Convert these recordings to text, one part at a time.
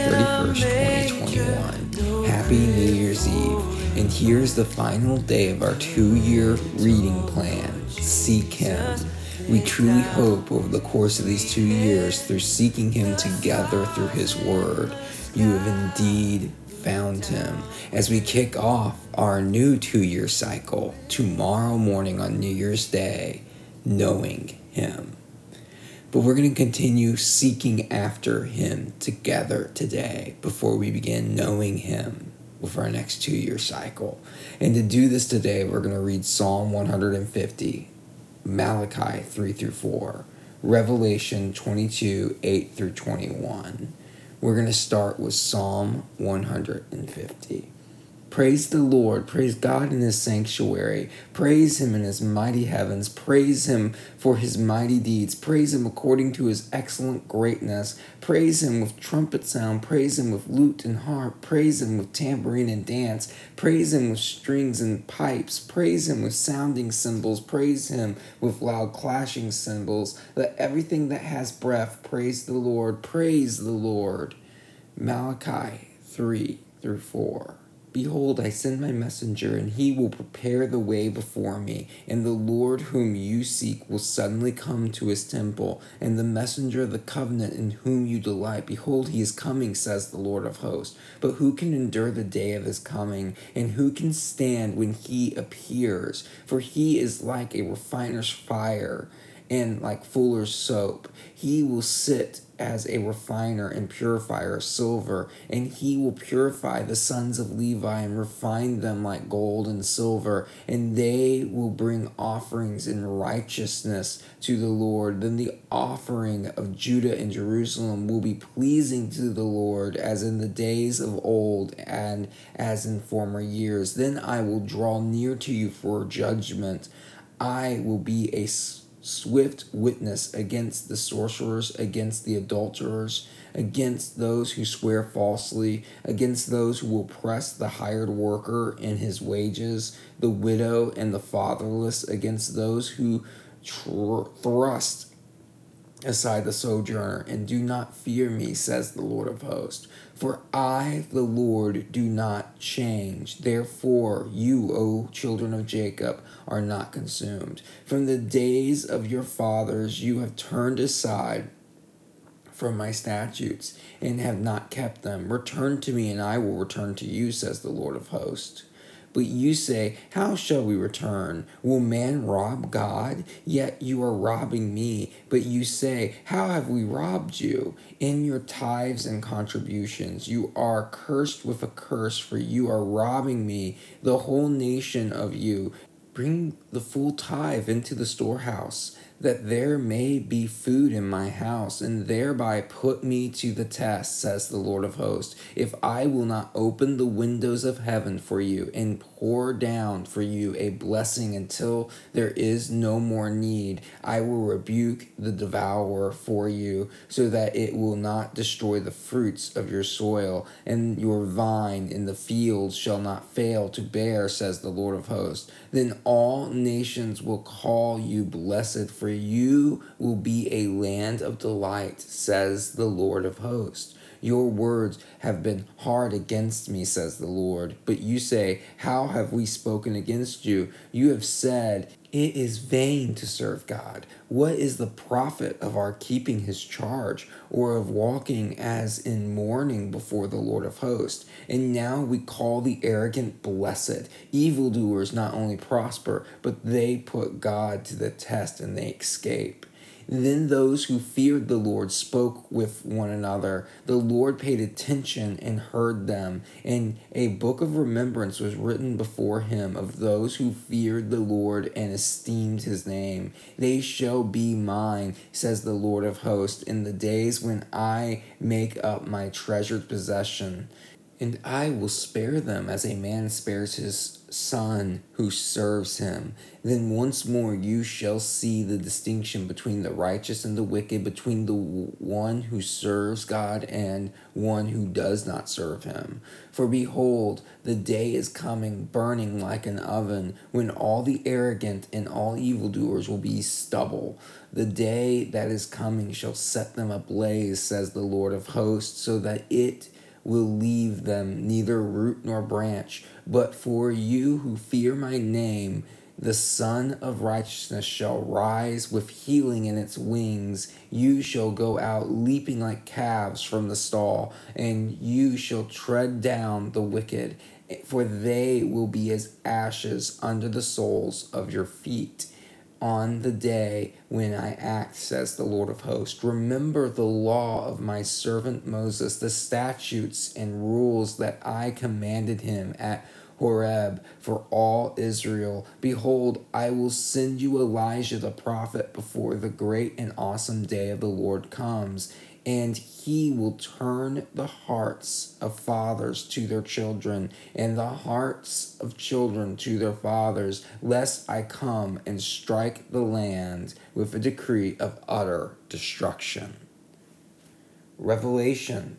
31st, 2021. Happy New Year's Eve. And here's the final day of our 2-year reading plan. Seek Him. We truly hope over the course of these 2 years, through seeking Him together through His Word, you have indeed found Him. As we kick off our new 2-year cycle tomorrow morning on New Year's Day, knowing Him. But we're going to continue seeking after Him together today before we begin knowing Him with our next 2-year cycle. And to do this today, we're going to read Psalm 150, Malachi 3-4, Revelation 22, 8-21. We're going to start with Psalm 150. Praise the Lord, praise God in His sanctuary, praise Him in His mighty heavens, praise Him for His mighty deeds, praise Him according to His excellent greatness, praise Him with trumpet sound, praise Him with lute and harp, praise Him with tambourine and dance, praise Him with strings and pipes, praise Him with sounding cymbals, praise Him with loud clashing cymbals. Let everything that has breath praise the Lord, praise the Lord. Malachi 3-4. Behold, I send my messenger, and he will prepare the way before me. And the Lord whom you seek will suddenly come to his temple, and the messenger of the covenant in whom you delight. Behold, he is coming, says the Lord of hosts. But who can endure the day of his coming? And who can stand when he appears? For he is like a refiner's fire, and like fuller's soap. He will sit as a refiner and purifier of silver, and he will purify the sons of Levi and refine them like gold and silver, and they will bring offerings in righteousness to the Lord. Then the offering of Judah and Jerusalem will be pleasing to the Lord, as in the days of old and as in former years. Then I will draw near to you for judgment. I will be a swift witness against the sorcerers, against the adulterers, against those who swear falsely, against those who will oppress the hired worker in his wages, the widow and the fatherless, against those who thrust aside the sojourner, and do not fear me, says the Lord of hosts. For I, the Lord, do not change. Therefore, you, O children of Jacob, are not consumed. From the days of your fathers you have turned aside from my statutes, and have not kept them. Return to me, and I will return to you, says the Lord of hosts. But you say, how shall we return? Will man rob God? Yet you are robbing me. But you say, how have we robbed you? In your tithes and contributions. You are cursed with a curse, for you are robbing me, the whole nation of you. Bring the full tithe into the storehouse, that there may be food in my house, and thereby put me to the test, says the Lord of hosts, if I will not open the windows of heaven for you, and pour down for you a blessing until there is no more need. I will rebuke the devourer for you, so that it will not destroy the fruits of your soil, and your vine in the fields shall not fail to bear, says the Lord of hosts. Then all nations will call you blessed, for you will be a land of delight, says the Lord of hosts. Your words have been hard against me, says the Lord. But you say, how have we spoken against you? You have said, it is vain to serve God. What is the profit of our keeping his charge, or of walking as in mourning before the Lord of hosts? And now we call the arrogant blessed. Evildoers not only prosper, but they put God to the test and they escape. Then those who feared the Lord spoke with one another. The Lord paid attention and heard them, and a book of remembrance was written before him of those who feared the Lord and esteemed his name. They shall be mine, says the Lord of hosts, in the days when I make up my treasured possession. And I will spare them as a man spares his son who serves him. Then once more you shall see the distinction between the righteous and the wicked, between the one who serves God and one who does not serve him. For behold, the day is coming, burning like an oven, when all the arrogant and all evildoers will be stubble. The day that is coming shall set them ablaze, says the Lord of hosts, so that it will leave them neither root nor branch. But for you who fear my name, the Son of Righteousness shall rise with healing in its wings. You shall go out leaping like calves from the stall, and you shall tread down the wicked, for they will be as ashes under the soles of your feet. On the day when I act, says the Lord of hosts, remember the law of my servant Moses, the statutes and rules that I commanded him at Horeb for all Israel. Behold, I will send you Elijah the prophet before the great and awesome day of the Lord comes. And he will turn the hearts of fathers to their children, and the hearts of children to their fathers, lest I come and strike the land with a decree of utter destruction. Revelation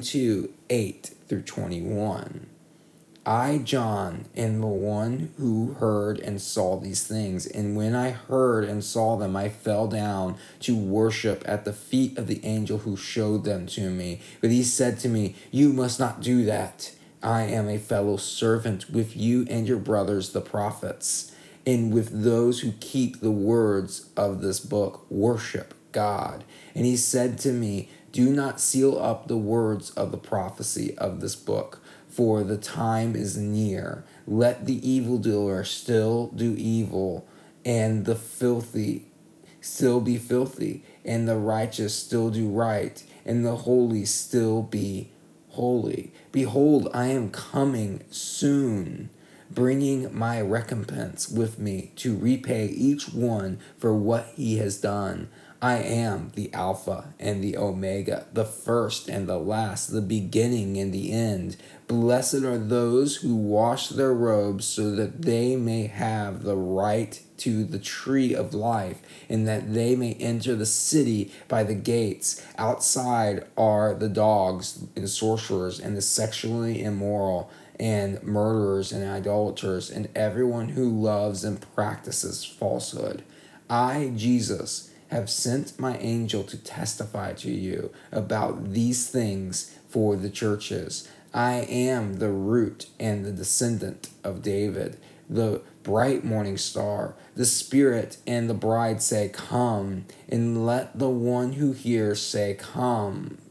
22:8-21. I, John, am the one who heard and saw these things. And when I heard and saw them, I fell down to worship at the feet of the angel who showed them to me. But he said to me, you must not do that. I am a fellow servant with you and your brothers, the prophets, and with those who keep the words of this book. Worship God. And he said to me, do not seal up the words of the prophecy of this book, for the time is near. Let the evildoer still do evil, and the filthy still be filthy, and the righteous still do right, and the holy still be holy. Behold, I am coming soon, bringing my recompense with me to repay each one for what he has done. I am the Alpha and the Omega, the first and the last, the beginning and the end. Blessed are those who wash their robes so that they may have the right to the tree of life, and that they may enter the city by the gates. Outside are the dogs and sorcerers and the sexually immoral and murderers and idolaters and everyone who loves and practices falsehood. I, Jesus, have sent my angel to testify to you about these things for the churches. I am the root and the descendant of David, the bright morning star. The Spirit and the bride say, come, and let the one who hears say, come,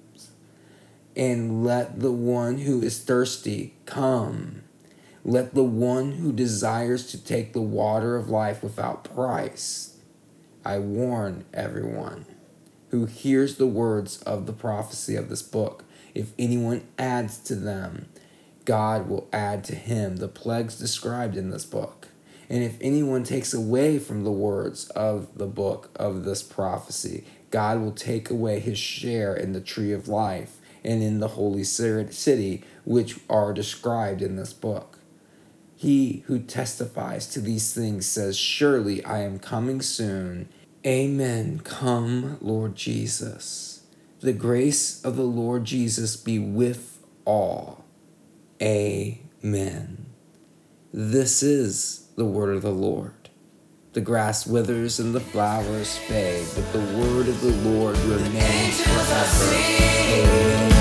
and let the one who is thirsty come. Let the one who desires to take the water of life without price. I warn everyone who hears the words of the prophecy of this book. If anyone adds to them, God will add to him the plagues described in this book. And if anyone takes away from the words of the book of this prophecy, God will take away his share in the tree of life and in the holy city, which are described in this book. He who testifies to these things says, surely I am coming soon. Amen. Come, Lord Jesus. The grace of the Lord Jesus be with all. Amen. This is the word of the Lord. The grass withers and the flowers fade, but the word of the Lord remains forever. Amen.